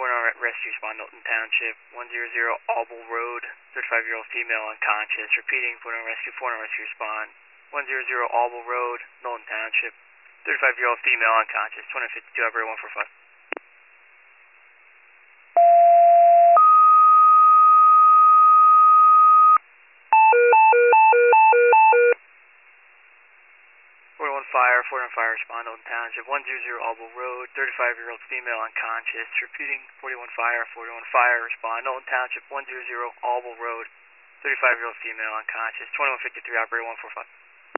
rescue respond, Milton Township, 100 Auble Road, 35-year-old female unconscious. Repeating, 409 rescue respond, 100 Auble Road, Milton Township, 35-year-old female unconscious, 252 operator 145. Fire, 401 fire, respond, Milton Township, 100 Auble Road, 35-year-old female unconscious. Repeating, 41 fire, respond, Milton Township, 100 Auble Road, 35-year-old female unconscious, 2153 operator 145.